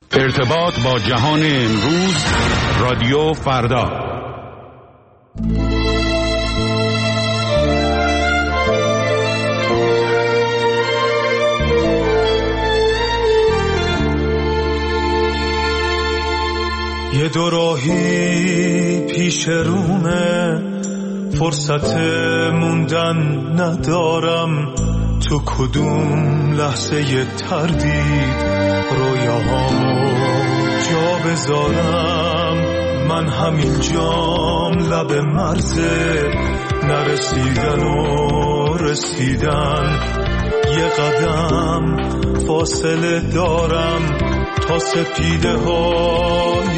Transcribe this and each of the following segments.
ارتباط با جهان امروز، رادیو فردا. یه دوراهی پیش رومه، فرصت موندن ندارم، تو کدوم لحظه ی تردید رویاهامو جا بذارم. من همین جام لب مرزه، نرسیدن و رسیدن، یه قدم فاصله دارم تا سپیده های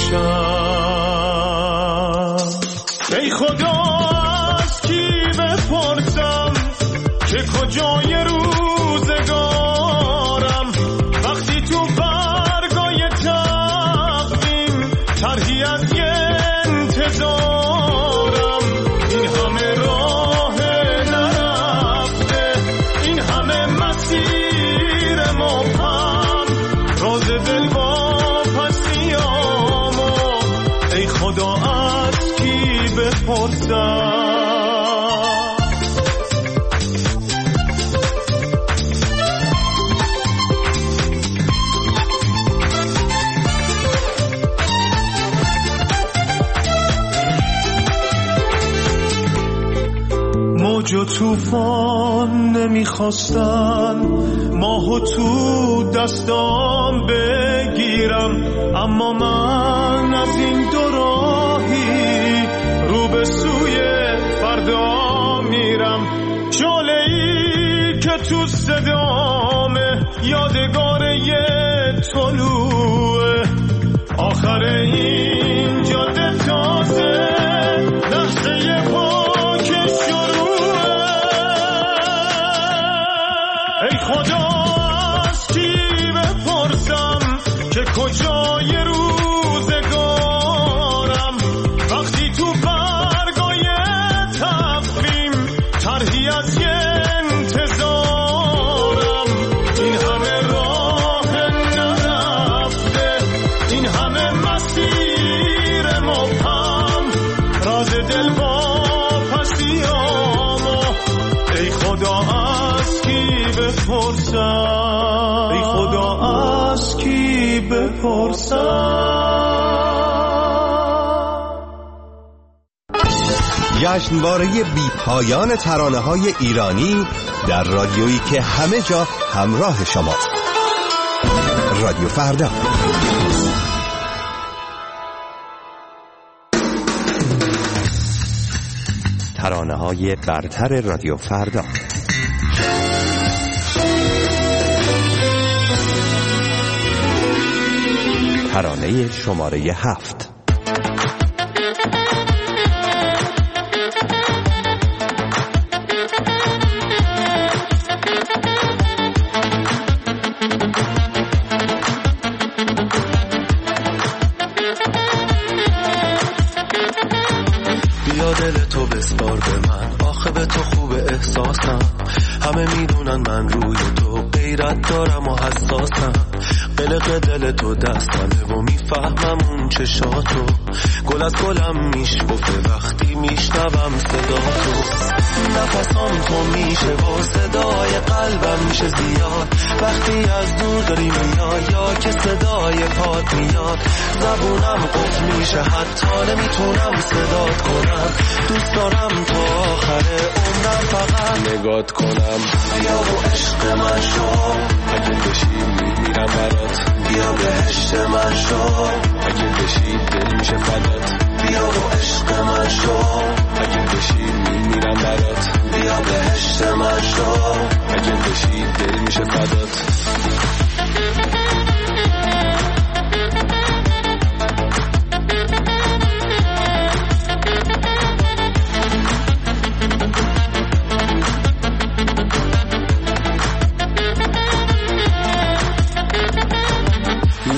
روشن. ای خدا از کی بپرسم که کجای روزگارم، وقتی تو برگای تقویم طرحی از یه انتظارم. این همه راه نرفته، این همه مسیر مبهم، راز دل با پسیامو ای خدا از کی بپرسم. موج و طوفان نمیخواستن ماهو تو دستام بگیرم، اما من از این دوراهی رو به سوی فردا میرم. شعله‌ای که تو صدامه یادگار یه طلوعه، آخر این جاده تازه لحظه پاک شروعه. ای خدا از کی بپرسم که کجای روزگارم، وقتی تو برگای تقویم طرحی از یه انتظارم. این همه راه نرفته، این همه مسیر مبهم، راز دل با پسیامو ای خدا از کی بپرسم، ای خدا از کی بپرسم. جشنواره بی پایان ترانه‌های ایرانی در رادیویی که همه جا همراه شماست. رادیو فردا. ترانه‌های برتر رادیو فردا. ترانه شماره 7. بیا دل تو بسپار به من، آخه به تو خوب احساسم، همه میدونن من روی تو غیرت دارم و حساسم. قلق دل تو دستمه و میفهمم اون چشاتو، گل از گلم میشکفه وقتی میشنوم صدا تو. نفسام تو میشه و صدای قلبم میشه زیاد، وقتی از دور داری میای یا که صدای پات میاد. زبونم قفل میشه حتی نمیتونم صدات کنم، دوست دارم تا آخر عمرم فقط نگات کنم. بیا و عشق من شو، اگه بشی میمیرم برات. بیا بهشت من شو، اگه بشی دل میشه فدات. بیا و عشق من شو، اگه بشی میمیرم برات. بیا بهشت من شو، اگه بشی دل میشه فدات.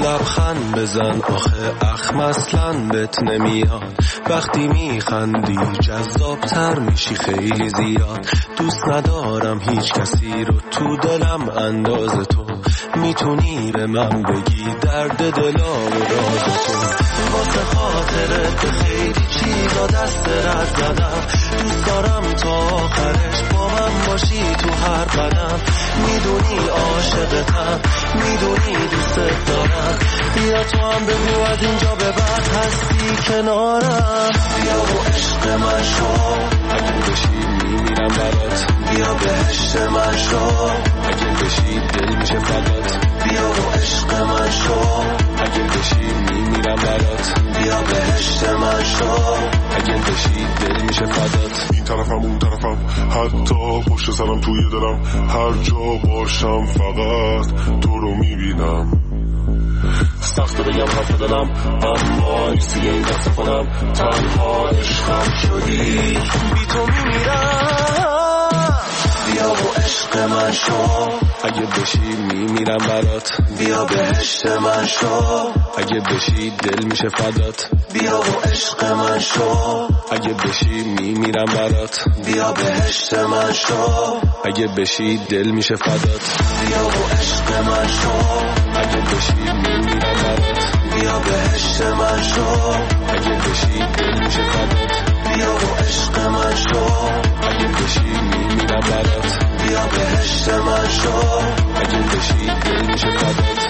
لبخند بزن آخه اخم اصلاً بهت نمیاد. وقتی میخندی جذابتر میشی خیلی زیاد. دوست ندارم هیچ کسی رو تو دلم انداز تو. میتونی به من بگی درد دلا و راز تو. واسه خاطرت به خیلی چیزا دست رد زدم. دوست دارم تا آخرش با من باشی تو هر قدم. میدونی عاشقتم، میدونی دوستت دارم. بیا تو هم بگو از اینجا به بعد هستی کنارم. بیا و عشق من شو، اگه بشی میمیرم برات. بیا بهشت من شو، اگه بشی دل میشه فدات. بیا و عشق من شو، اگه بشی میمیرم برات. بیا بهشت من شو، اگه بشی دل میشه فدات. این طرفم اون طرفم حتی پشت سرم توی دلم. هر جا باشم فقط تو رو میبینم. سخته بگم حرف دلم اما نیستی این دست خودم. تنها عشقم شدی، بی تو میمیرم. بیا و عشق من شو، اگه بشی میمیرم برات. بیا بهشت من شو، اگه بشی دل میشه فدات. بیا و عشق من شو، اگه بشی میمیرم برات. بیا بهشت من شو، اگه بشی دل میشه فدات. بیا و عشق من شو، اگه بشی میمیرم برات. بیا بهشت من شو، اگه بشی دل میشه فدات. بیا و عشق من شو، اگه بشی میمیرم برات. بیا بهشت من شو، اگه بشی دل میشه فدات.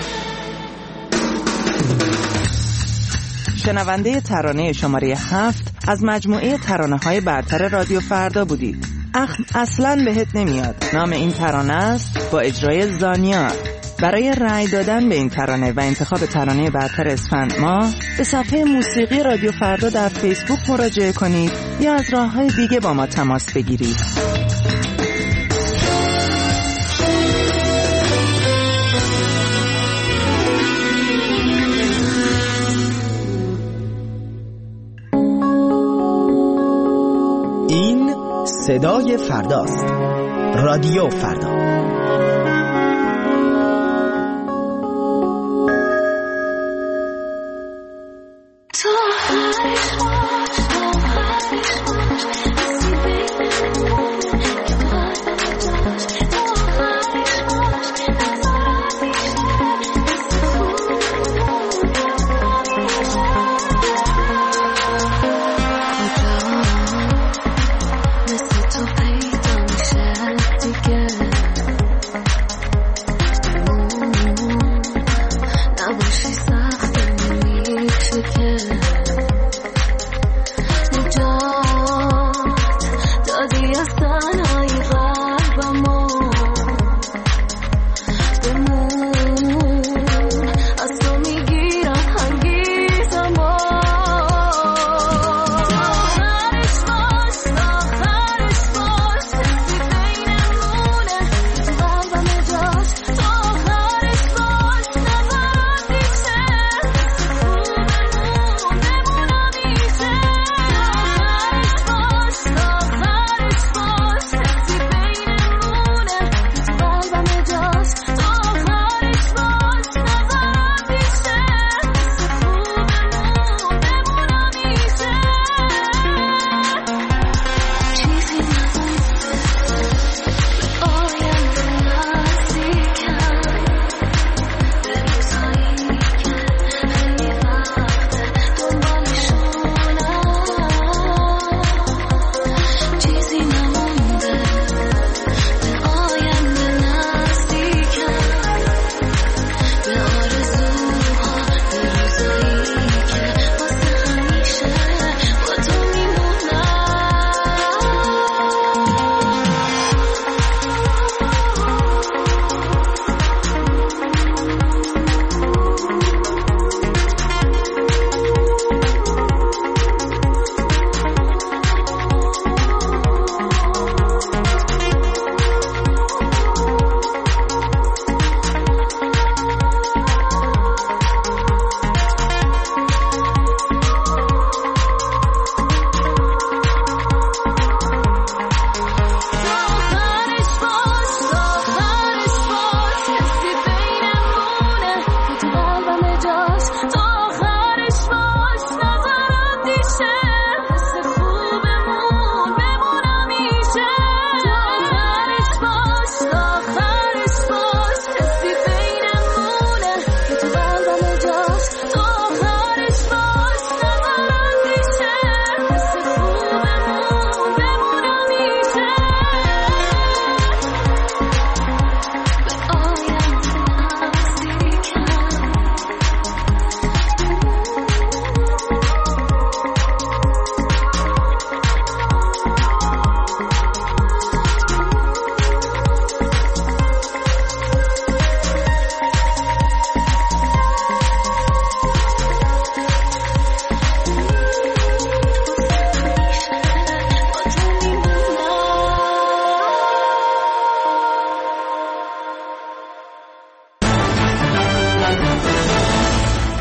شنونده ترانه شماره 7 از مجموعه ترانه‌های برتر رادیو فردا بودید. اصلاً بهت نمیاد نام این ترانه است، با اجرای زانیا. برای رأی دادن به این ترانه و انتخاب ترانه برتر اسفند ماه به صفحه موسیقی رادیو فردا در فیسبوک مراجعه کنید یا از راه‌های دیگه با ما تماس بگیرید. این صدای فرداست. رادیو فردا.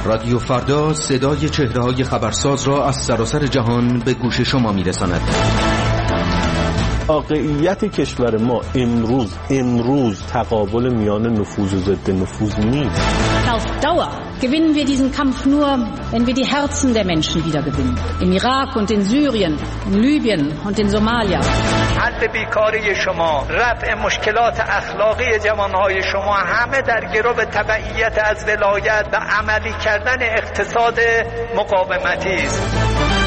رادیو فردا صدای چهره‌های خبرساز را از سراسر جهان به گوش شما می‌رساند. واقعیت کشور ما امروز تقابل میان نفوذ و ضد نفوذ نیست. Auf Dauer gewinnen wir diesen Kampf nur, wenn wir die Herzen der Menschen wiedergewinnen. Im Irak und in Syrien, in Libyen und in Somalia. حل بیکاری شما، رفع مشکلات اخلاقی جوانهای شما همه در گرو تبعیت از ولایت و عملی کردن اقتصاد مقاومتی است.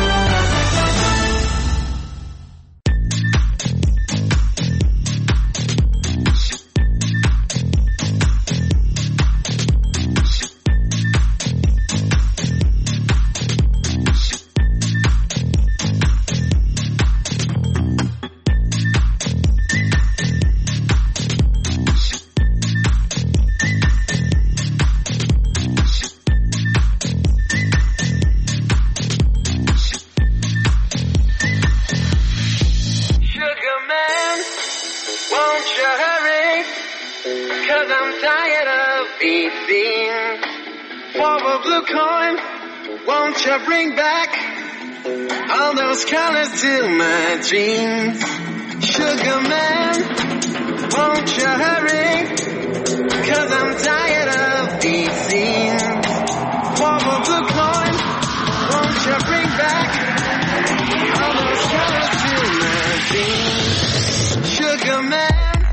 Bring back all those colors to my dreams. Sugar man, won't you hurry? 'Cause I'm tired of these scenes. For a blue coin, won't you bring back all those colors to my dreams? Sugar man.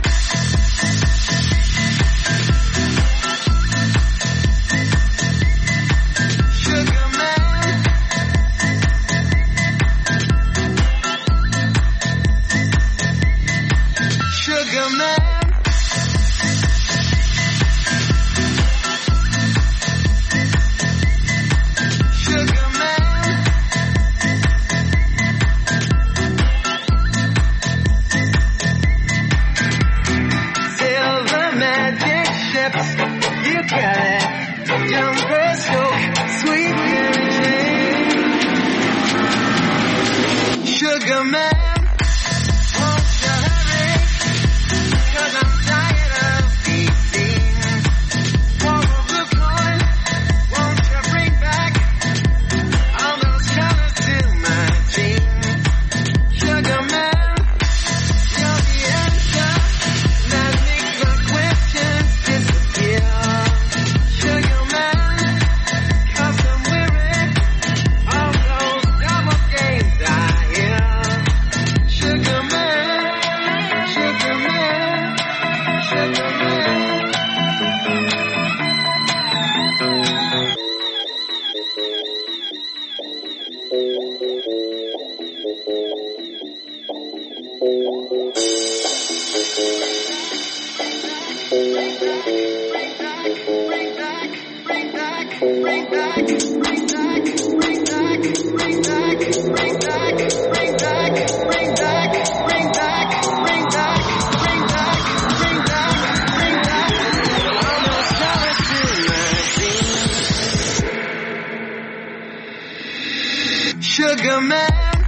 Sugar man.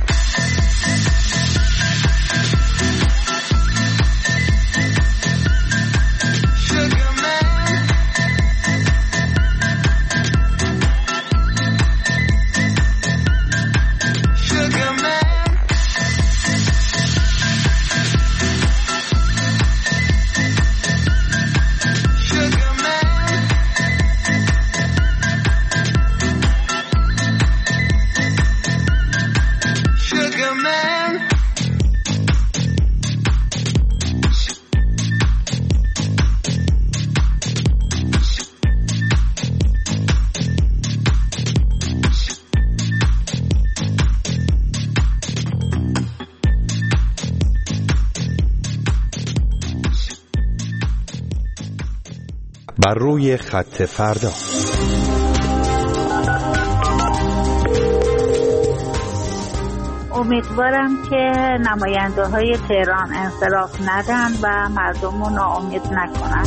بر روی خط فردا. امیدوارم که نماینده‌های تهران انصراف ندن و مردم رو ناامید نکنن.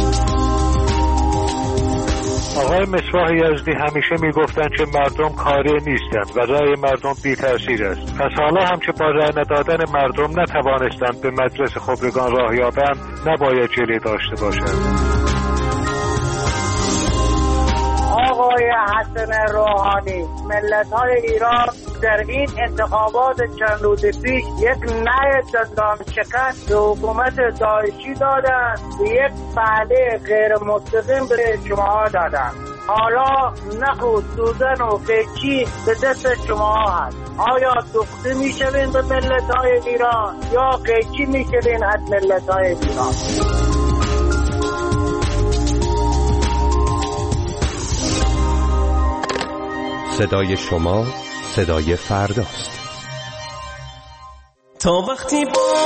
آقای مصباح یزدی همیشه میگفتن که مردم کاری نیستند و رأی مردم بی تأثیر است. پس حالا هم که با رأی ندادن مردم نتوانستند به مجلس خبرگان راه یابند، نباید جلوی داشته باشند. آقای حسن روحانی ملت‌های ایران در این انتخابات چند روز پیش یک نه دندان شکن به حکومت داعشی دادن و یک بله غیر مستقیم به شما دادن. حالا نخ و سوزن و قیچی به دست شما هست. آیا دوخته میشوین به ملت‌های ایران یا قیچی میشوین از ملت‌های ایران؟ صدای شما صدای فرداست. تا وقتی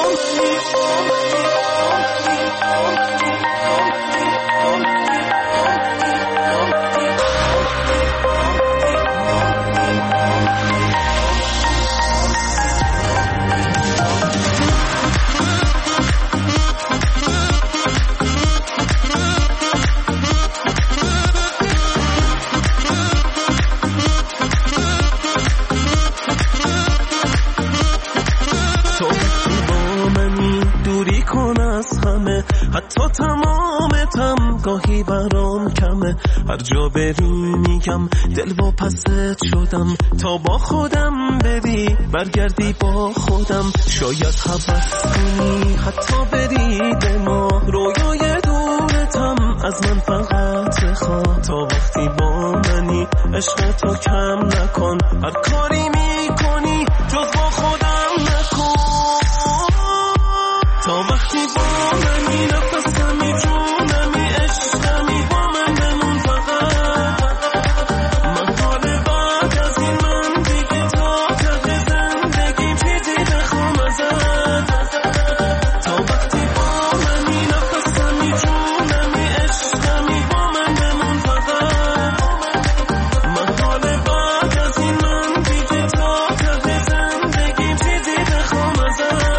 حتی تمام گاهی برام کمه، هر جا بری میگم دل و پست شدم. تا با خودم بری برگردی با خودم، شاید هوس کنی حتی بری به ما. رویای دورتم از من فقط خواه، تا وقتی با منی عشق تو کم نکن. هر کاری میکنی جز با خودم نکن. تا وقتی با منی نفسمی جونمی عشقمی با من بمون فقط. من حال بعد از این من دیگه تا ته زندگی چیزی بخوام ازت. تا وقتی با منی نفسمی جونمی عشقمی با من بمون فقط. من حال بعد از این من دیگه تا ته زندگی چیزی بخوام ازت.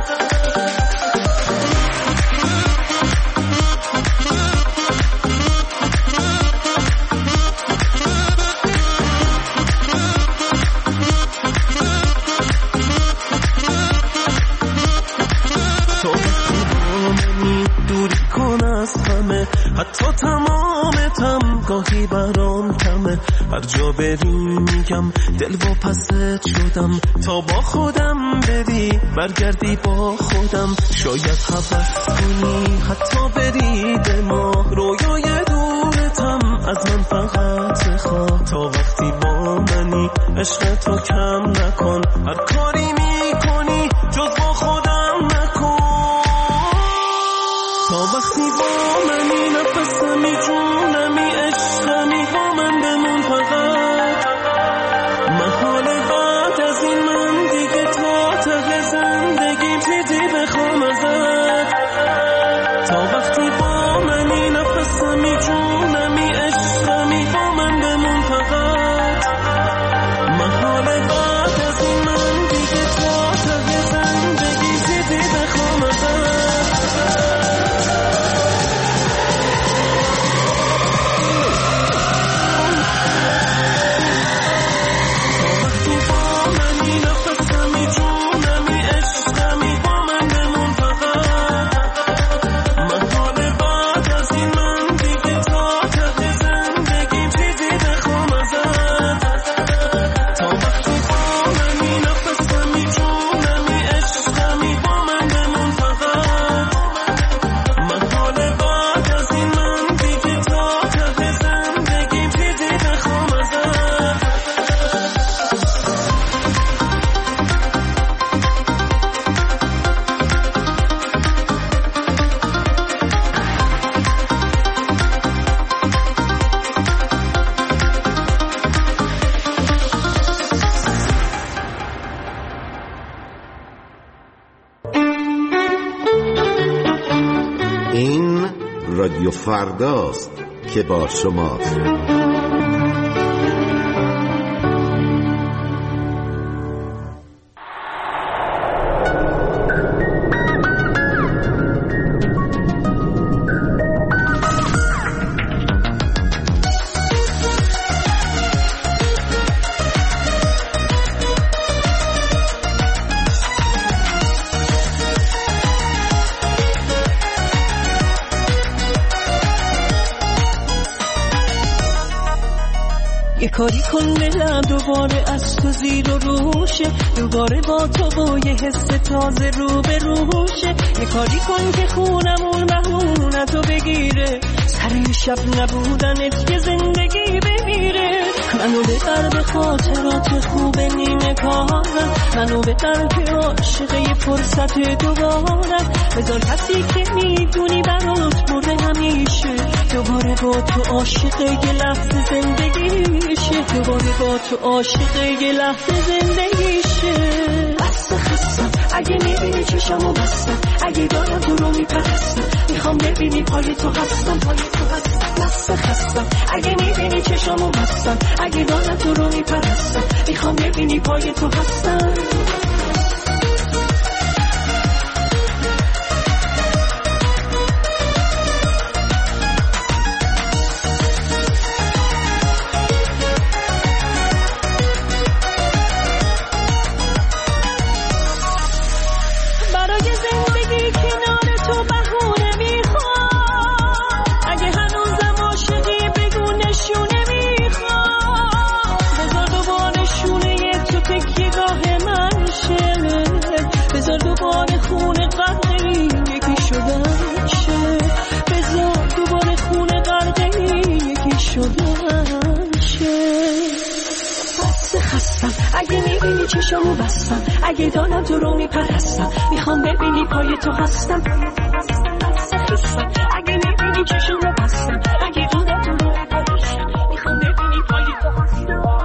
حتی تمام گاهی برام کمه، هر جا بری میگم دل و پست شدم. تا با خودم بری برگردی با خودم، شاید هوس کنی حتی بری به ما. رویای دورتم از من فقط خواه، تا وقتی با منی عشق تو کم نکن. هر کاری میکنی جز با خودم نکن. تا وقتی با منی نفسمی جونمی عشقمی با من بمون فقط. من حال بعد از این من دیگه تا ته زندگی چیزی بخوام ازت. تا وقتی با منی نفسمی جونمی عشقمی با من بمون فقط. من حال بعد از این من دیگه تا ته زندگی چیزی بخوام ازت. رادیو فرداست که با شماست. یه کاری کن دلم دوباره از تو زیر و روشه، دوباره با تو و یه حس تازه رو به روشه. یه کاری کن که خونمون مهمونتو بگیره، سر شب نبودنت یه زندگی بمیره. منو ببر به خاطرات خوب نیمه کارم، منو ببر که عاشق یه فرصت دوبارم. بذار کسی که میدونی برات برده همیشه، دوباره با تو عاشق یه لحظه زندگیشه، دوباره با تو عاشق یه لحظه زندگیشه. بس خستم اگه میبینی چشمو بستم، اگه دارم تو رو میپرستم، میخوام ببینی پای تو هستم، پای تو هستم. بس خستم اگه میبینی چشمو بستم، اگه دارم تو رو میپرستم، میخوام ببینی پای تو هستم. اگه میبینی چشمو بستم، اگه دارم تو رو میپرستم، میخوام ببینی پای تو هستم. اگه میبینی چشمو بستم، اگه دارم تو رو میپرستم، میخوام ببینی پای تو هستم.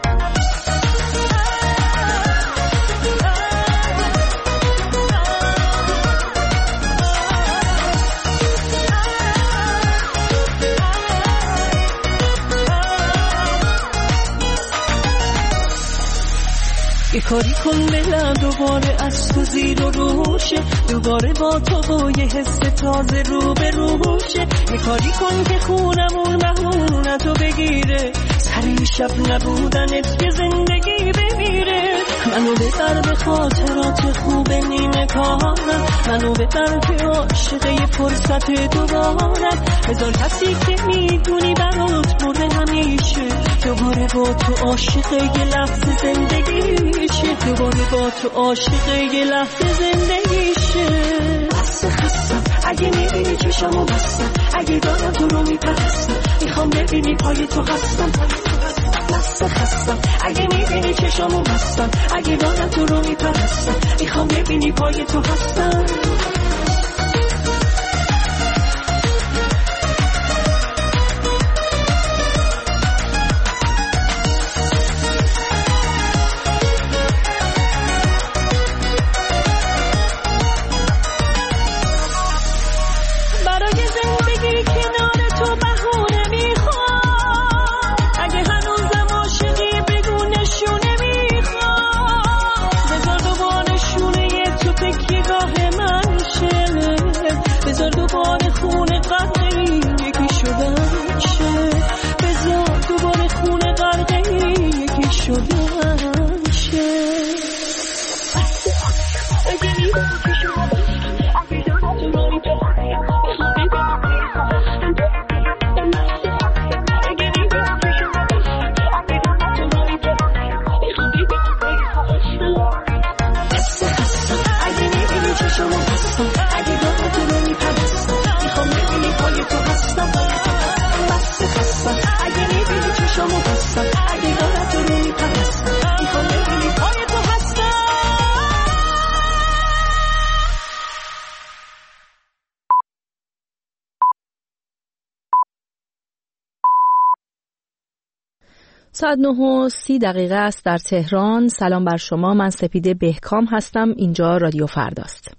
یه کاری کن دلم دوباره از تو زیر و روشه، دوباره با تو و یه حس تازه رو به روشه. یه کاری کن که خونمون مهمونتو بگیره، سر شب نبودنت یه زندگی بمیره. منو ببر به خاطرات خوب نیمه کارم، منو ببر که عاشق یه فرصت دوبارم. بذار کسی که میدونی برات برده همیشه، دوباره با تو عاشق یه لحظه زندگیشه، دوباره با تو عاشق یه لحظه زندگیشه. بس خستم اگه میبینی چشمو بستم، اگه دارم تو رو میپرستم، میخوام ببینی پای تو هستم. بس خستم اگه میبینی چشمو بستم، اگه دارم تو رو میپرستم، میخوام ببینی پای تو هستم. ساعت 9:30 است در تهران. سلام بر شما، من سپیده بهکام هستم. اینجا رادیو فرداست.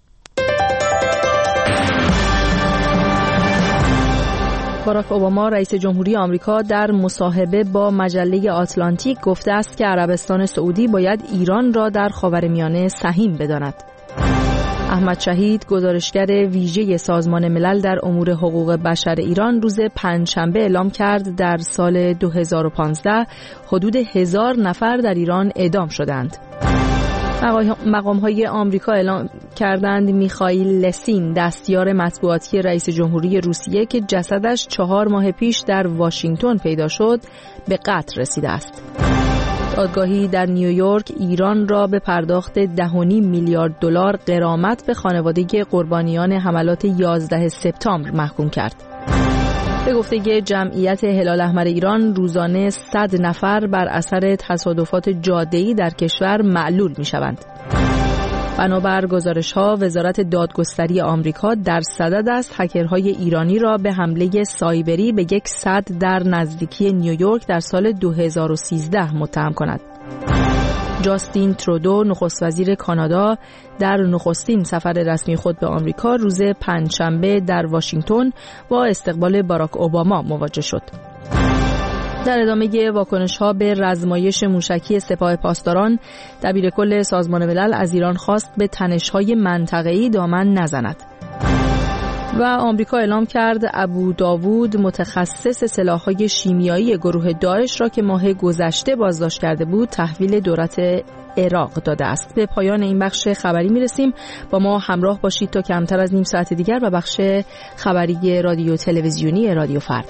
باراک اوباما رئیس جمهوری آمریکا در مصاحبه با مجله آتلانتیک گفته است که عربستان سعودی باید ایران را در خاورمیانه سهیم بداند. احمد شهید، گزارشگر ویژه سازمان ملل در امور حقوق بشر ایران، روز پنجشنبه اعلام کرد در سال 2015 حدود 1000 نفر در ایران اعدام شدند. مقام‌های آمریکا اعلام کردند میخائیل لسین، دستیار مطبوعاتی رئیس جمهوری روسیه که جسدش 4 ماه پیش در واشنگتن پیدا شد، به قتل رسیده است. دادگاهی در نیویورک ایران را به پرداخت 10.5 میلیارد دلار غرامت به خانواده قربانیان حملات 11 سپتامبر محکوم کرد. به گفته جمعیت هلال احمر ایران، روزانه 100 نفر بر اثر تصادفات جاده‌ای در کشور معلول می‌شوند. بنابر گزارش‌ها، وزارت دادگستری آمریکا در صدد است هکرهای ایرانی را به حمله سایبری به یک سد در نزدیکی نیویورک در سال 2013 متهم کند. جاستین ترودو، نخست وزیر کانادا، در نخستین سفر رسمی خود به آمریکا روز پنجشنبه در واشنگتن با استقبال باراک اوباما مواجه شد. در ادامه واکنش‌ها به رزمایش موشکی سپاه پاسداران، دبیرکل سازمان ملل از ایران خواست به تنش‌های منطقه‌ای دامن نزند. و آمریکا اعلام کرد ابو داوود، متخصص سلاح‌های شیمیایی گروه داعش را که ماه گذشته بازداشت کرده بود، تحویل دولت عراق داده است. به پایان این بخش خبری میرسیم. با ما همراه باشید تا کمتر از نیم ساعت دیگر و بخش خبری رادیو تلویزیونی رادیو فردا.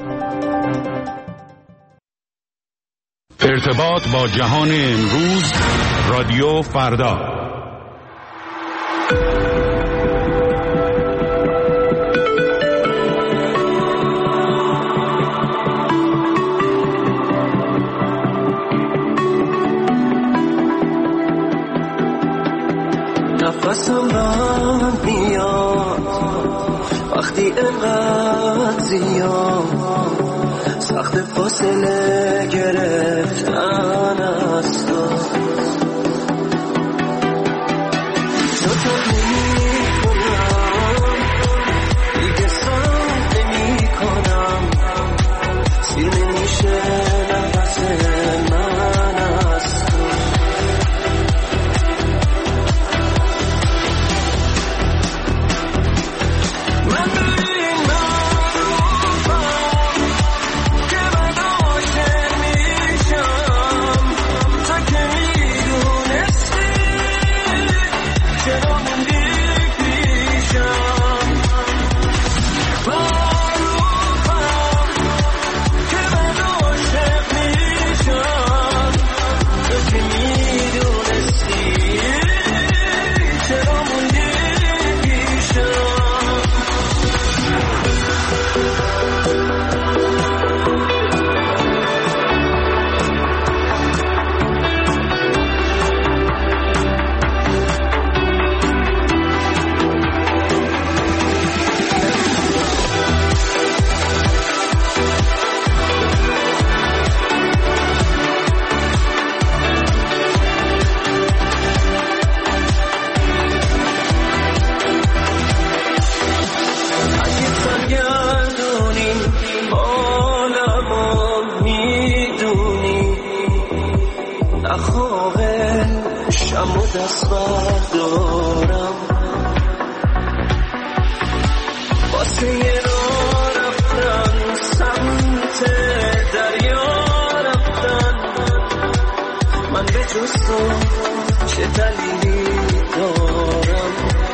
ارتباط با جهان امروز، رادیو فردا. نفسم بند میاد وقتی اینقدر زیاد، سخت فاصله گرفتن از تو نمی کنم، دیگه سخت نمی کنم، سیر نمیشه نفس من از تو. من ببین معروفم که من عاشق میشم، تا که میدونستی چرا موندی پیشم. معروفم که من عاشق میشم، تا که میدونستی چرا موندی پیشم. اگه برگردونی حالمو میدونی، نخواهشم و دست بردارم، واسه یه راه رفتن سمت دریا رفتن. من به جز تو چه دلیلی دارم؟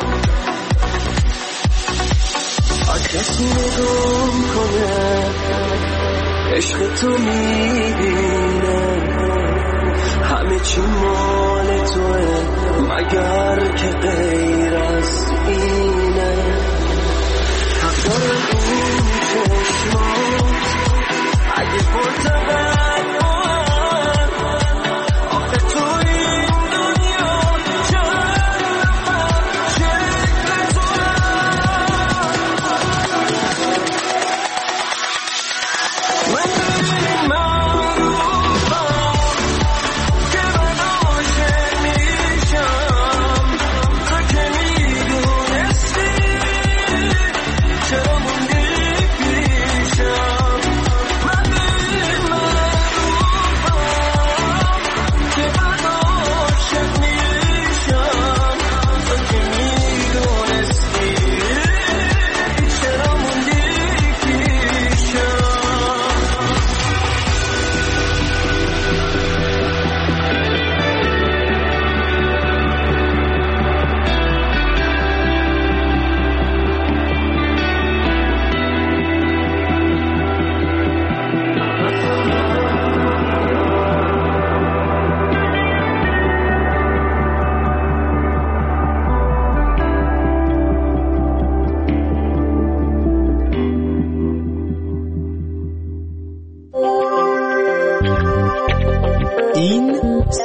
کسی نگم کنه عشق تو میبینه، همه چی مال توه مگر که غیر از اینه. حق دارم این چشمات اگه پرتقل بار، آخه تو این دنیا چند شکل تو. من ببین معروفم که من عاشق میشم، تو که میدونستی چرا موندی پیشم. من ببین معروفم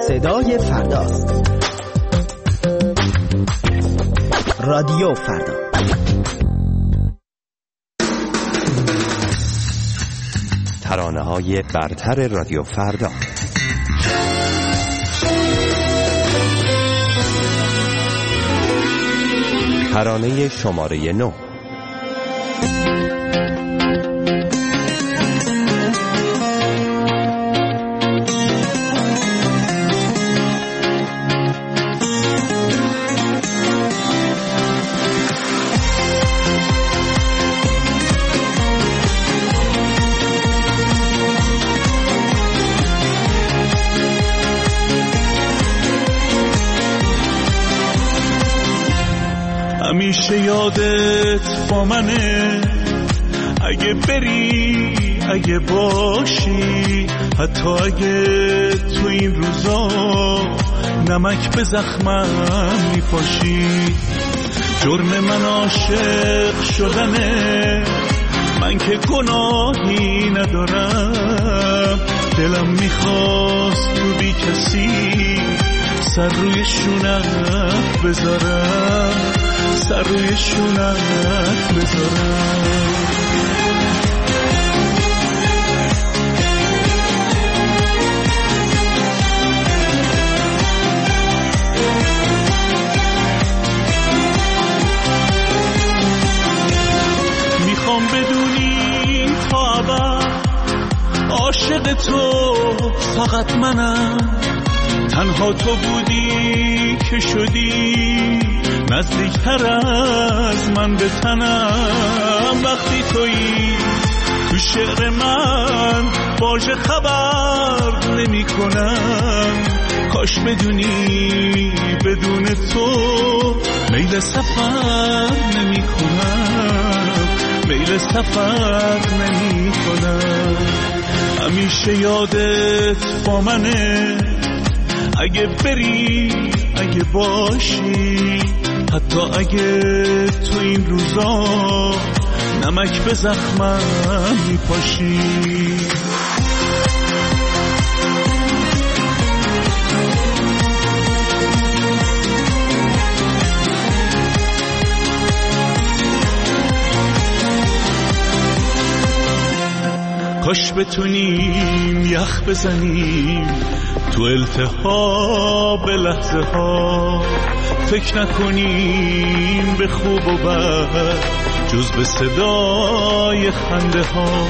صدای فرداست. رادیو فردا. ترانه‌های برتر رادیو فردا. ترانه شماره 9. همیشه یادت با منه، اگه بری اگه باشی، حتی اگه تو این روزا نمک به زخمم میپاشی. جرم من عاشق شدنه، من که گناهی ندارم. دلم میخواست تو بی کسی سر روی شونت بذارم، سر روی شونت بذارم. میخوام بدونی تا ابد عاشق تو فقط منم. تنها تو بودی که شدی نزدیکتر از من به تنم. وقتی تویی تو شعر من واژه خبر نمی کنم. کاش بدونی بدون تو میل سفر نمی کنم، میل سفر نمی کنم. همیشه یادت با منه، اگه بری اگه باشی، حتی اگه تو این روزا نمک به زخمم میپاشی. کاش بتونیم یخ بزنیم تو التهاب لحظه ها، فکر نکنیم به خوب و بد جز به صدای خنده ها.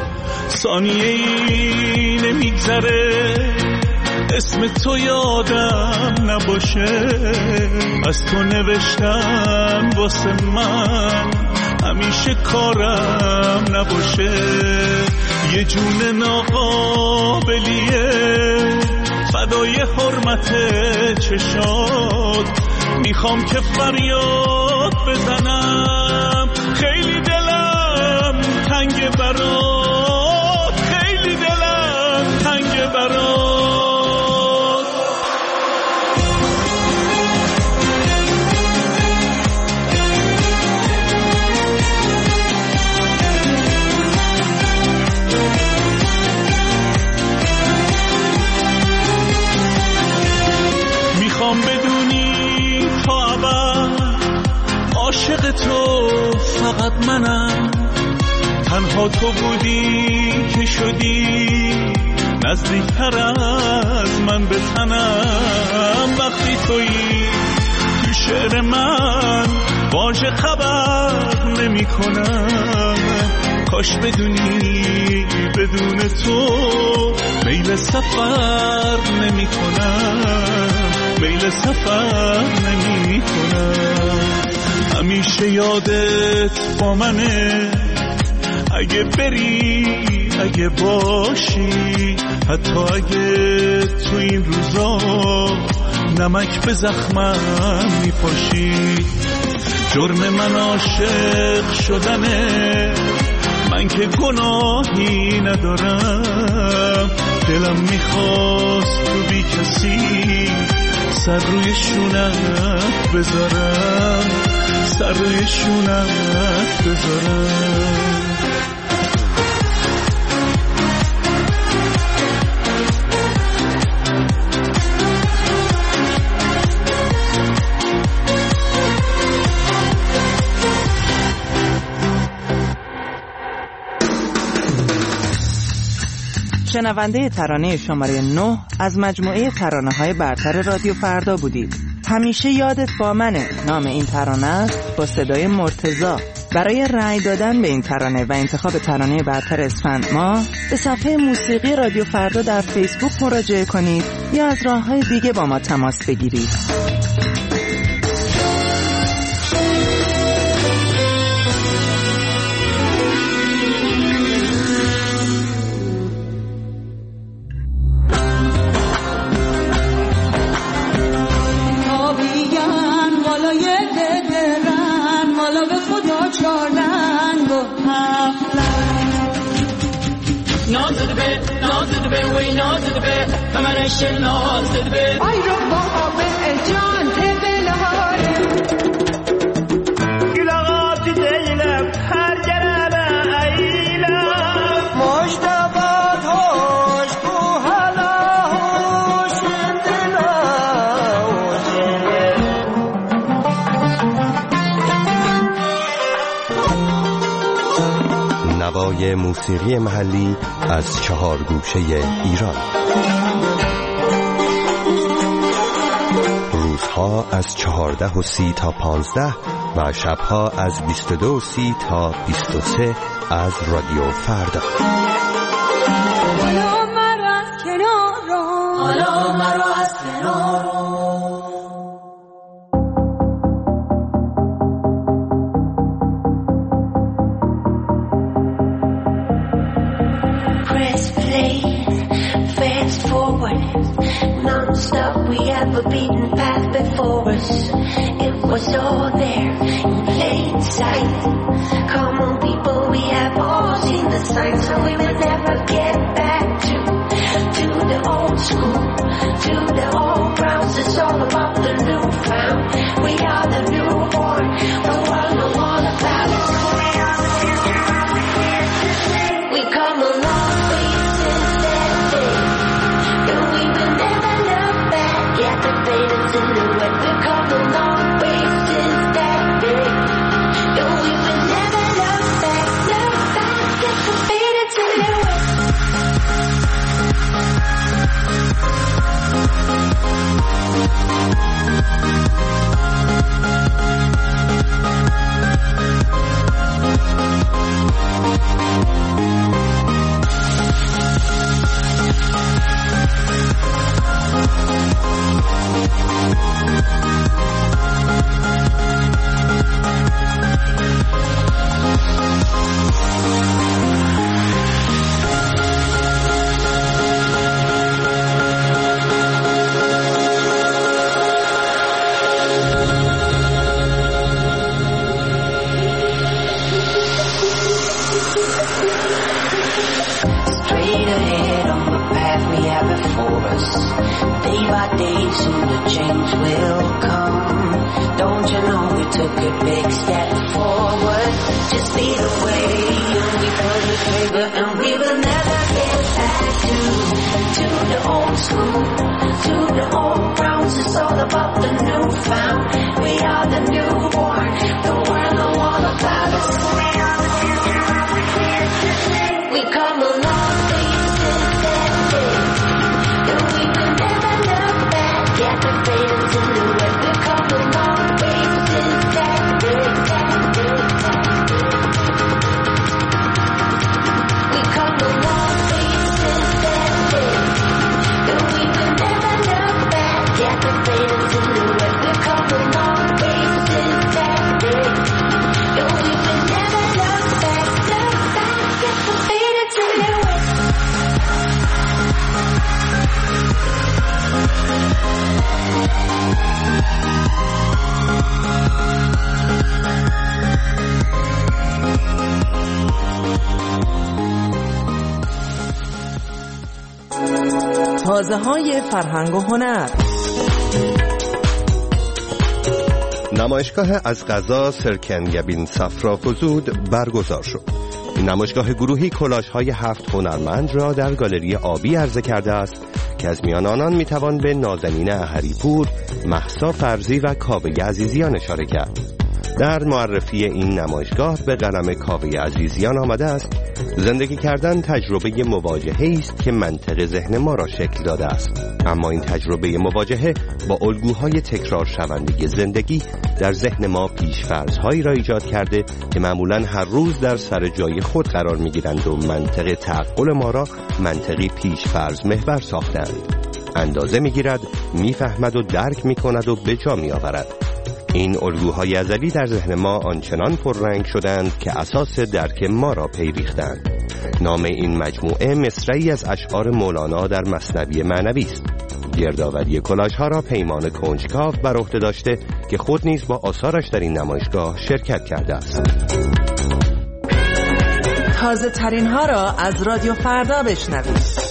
ثانیه‌ای نمیگذره اسم تو یادم نباشه، از تو نوشتن واسه من همیشه کارم نباشه. یه جون ناقابلیه فدای حرمت چشات، میخوام که فریاد بزنم خیلی دلم تنگ برات، خیلی دلم تنگ برات. میخوام بدونی تا ابد عاشق تو فقط منم. تنها تو بودی که شدی نزدیکتر از من به تنم. وقتی تویی تو شعر من واژه خبر نمی کنم. کاش بدونی بدون تو میل سفر نمی کنم، میل سفر نمی کنم. همیشه یادت با منه، اگه بری اگه باشی، حتی اگه تو این روزا نمک به زخمم میپاشی. جرم من عاشق شدنه، من که گناهی ندارم. دلم میخواست تو بی کسی سر روی شونت بذارم، سر روی شونت بذارم. شنونده ترانه شماره 9 از مجموعه ترانه‌های برتر رادیو فردا بودید. همیشه یادت با منه نام این ترانه است، با صدای مرتضی. برای رأی دادن به این ترانه و انتخاب ترانه برتر اسفند ماه به صفحه موسیقی رادیو فردا در فیسبوک مراجعه کنید یا از راه‌های دیگه با ما تماس بگیرید. آی رو بابا جان دلهاره گلغات دلم هر جرم ایلم مجتبات هوش بو حالا هوش دلم. نوای موسیقی محلی از 4 گوشه ایران. روزها از 14:30 تا 15 و شبها از 22:30 تا 23 از رادیو فردا. حالا مرا از کنار حالا مرا از کنار Non-stop, we have a beaten path before us. It was all there in plain sight. Come on people, we have all seen the signs, so we will never get back to the old school, to the old grounds. It's all about the newfound. We are the newborn, the world know all about it. We are the future, and we're here to stay. We come a long way since that day, and we will never look back at the faded silhouette. We come a long way since that day, and we will never look back at the faded silhouette. Straight ahead on the path we have before us. Day by day soon the change will come. Don't you know we took a big step forward? Just lead the way and we pull the trigger, and we will never get back to the old school, to the old grounds. It's all about the newfound. We are the newborn, the world know all about us. We are the future, and we're here to stay. We come along since that day, and we will never look back at the faded silhouette. We come along since that day, We come along since that day, and we will never look back at the faded silhouette. We come along since that day, and we will never look back at the faded silhouette. تازه‌های فرهنگ و هنر. نمایشگاه از قضا سرکنگبین صفرافزود برگزار شد. این نمایشگاه گروهی کلاژهای 7 هنرمند را در گالری آبی عرضه کرده است که از میان آنان میتوان به نازنین احریپور، مهسا فرزی و کاوه عزیزیان اشاره کرد. در معرفی این نمایشگاه به قلم کاوه عزیزیان آمده است: زندگی کردن تجربه مواجهه است که منطق ذهن ما را شکل داده است، اما این تجربه مواجهه با الگوهای تکرار شونده زندگی در ذهن ما پیش‌فرض‌هایی را ایجاد کرده که معمولاً هر روز در سر جای خود قرار می‌گیرند و منطق تعقل ما را منطقی پیش‌فرض محور ساختند. اندازه می‌گیرد، می‌فهمد و درک می‌کند و به جا می‌آورد. این الگوهای ازلی در ذهن ما آنچنان پررنگ شدند که اساس درک ما را پی ریختند. نام این مجموعه مصرعی از اشعار مولانا در مثنوی معنوی است. گردآوری کلاژها را پیمان کنجکاو بر عهده داشته که خود نیز با آثارش در این نمایشگاه شرکت کرده است. تازه ترین ها را از رادیو فردا بشنوید.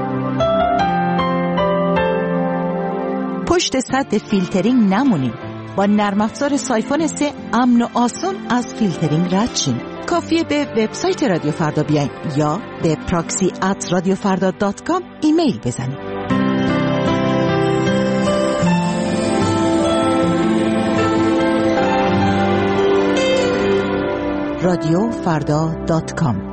پشت سد فیلترینگ نمونیم. با نرم افزار سایفون 3 امن و آسون از فیلترینگ رد شین. کافیه به وبسایت رادیو فردا بیاین یا به proxy@radiofarda.com ایمیل بزنید. radiofarda.com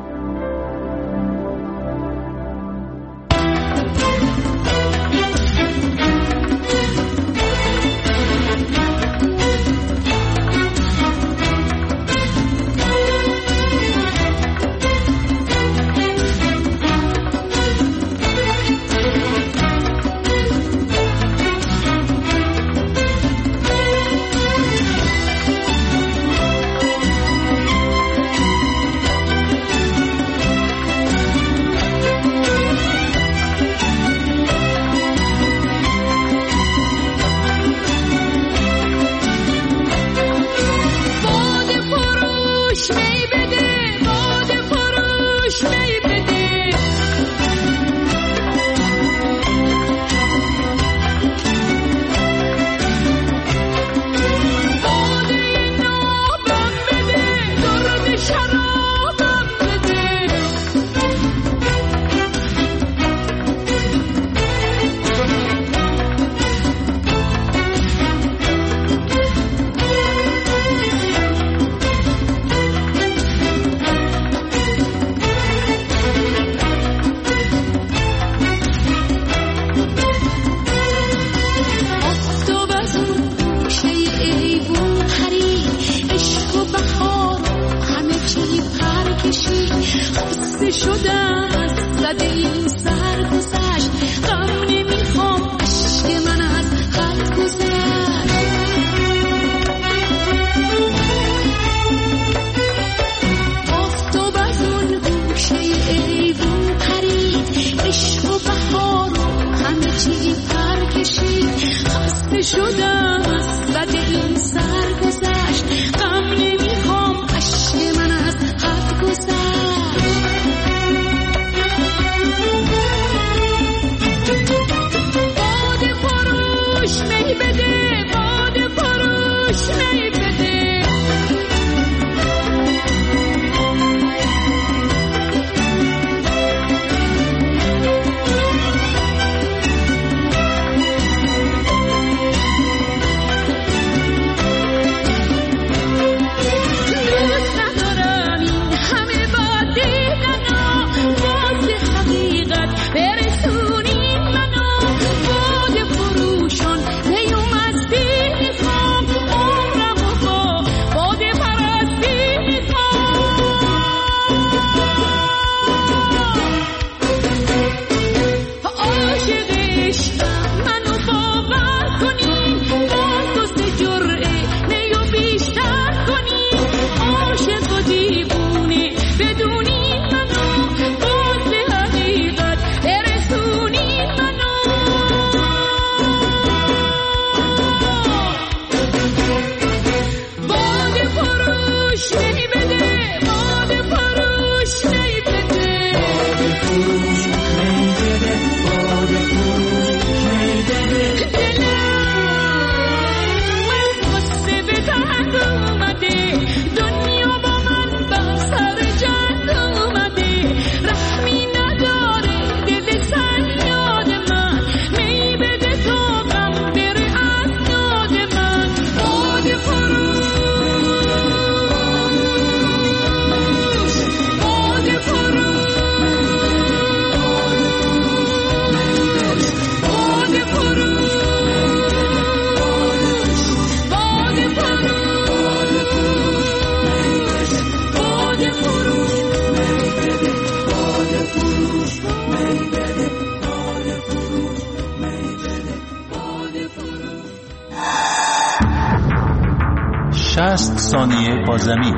ثانیه با زمین.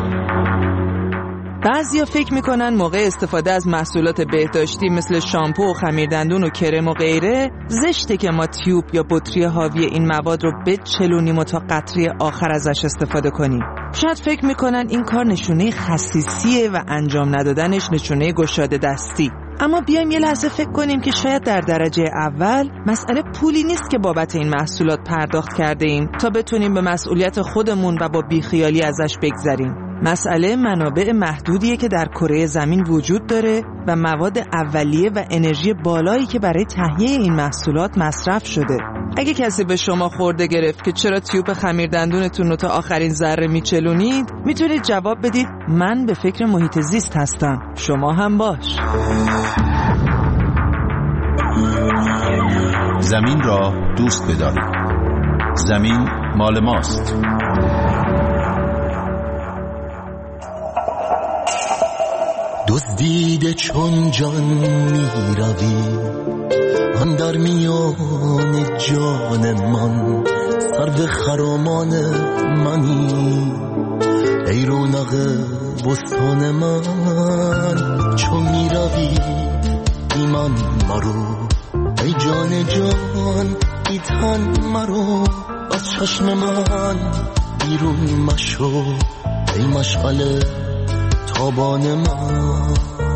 بعضیا فکر میکنن موقع استفاده از محصولات بهداشتی مثل شامپو و خمیردندون و کرم و غیره زشته که ما تیوب یا بطری حاوی این مواد رو بچلونیم و تا قطره آخر ازش استفاده کنیم. شاید فکر میکنن این کار نشونه خسیسیه و انجام ندادنش نشونه گشاده دستی. اما بیایم یه لحظه فکر کنیم که شاید در درجه اول مسئله پولی نیست که بابت این محصولات پرداخت کرده ایم تا بتونیم به مسئولیت خودمون و با بیخیالی ازش بگذریم. مسئله منابع محدودیه که در کره زمین وجود داره و مواد اولیه و انرژی بالایی که برای تهیه این محصولات مصرف شده. اگه کسی به شما خورده گرفت که چرا تیوب خمیر دندونتون رو تا آخرین ذره میچلونید، میتونید جواب بدید من به فکر محیط زیست هستم، شما هم باش. زمین را دوست بدارید. زمین مال ماست. دزدیده چون جان می روی اندر میان جان من، سرو خرامان منی ای رونق بستان من. چون می روی ایمان مرو ای جان جان، ای تن مرو از چشم من بیرون مشو ای مشغل تابان من.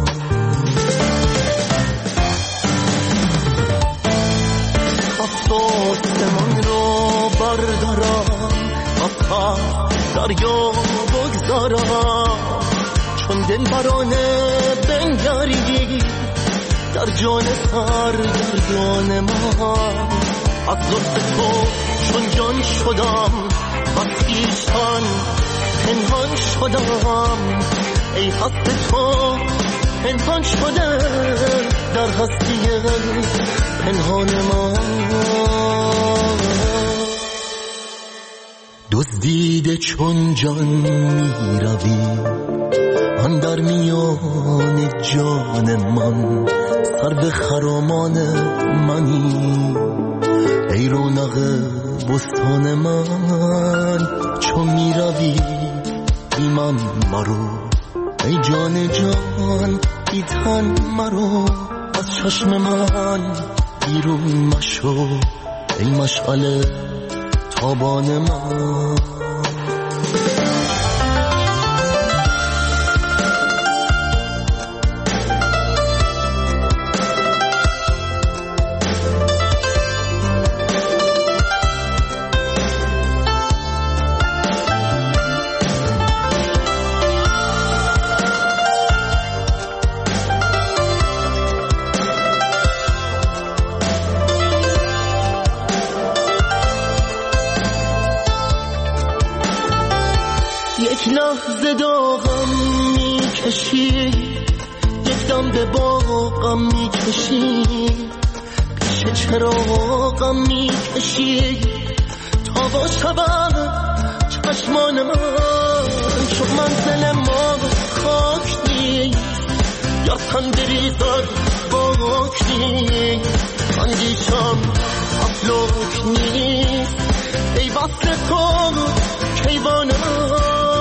آسمان رو بردارم آقا دریا بگذارم، چون دل برانه بنگری در جان سرگردان من. از لطف تو چون جان شدم از خویشتن پنهان شدم، ای هست تو پنهان شده در هستی پنهان من. دزدیده چون جان می روی اندر میان جان من، سرو خرامان منی ای رونق بستان من. چون می روی ایمان مرو ای جان جان، ای تن مرو از چشم من بیرون مشو ای مشعل تابان من. یک لحظه داغم میکشی، یک دم به باغم میکشی، پیش چراغم میکشی تا با شبم چشمان من. چون منزل ما خاک نیست یا تن بریزد باک نیست، اندیشم افلاک نیست ای وصل تو کیوانم.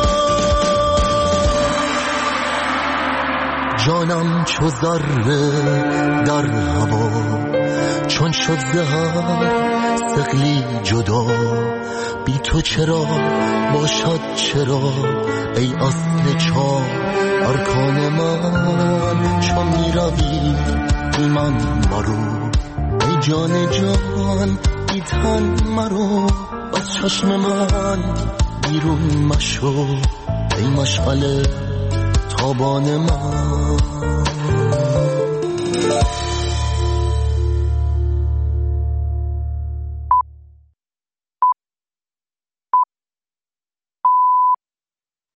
جانم چو ذره در هوا چون شد زهر ثقلی جدا، بی تو چرا باشد چرا ای اصل چار ارکان من. چون می روی ایمان مرو ای جان جان، ای تن مرو از چشم من بیرون مشو ای مشعل تابان من.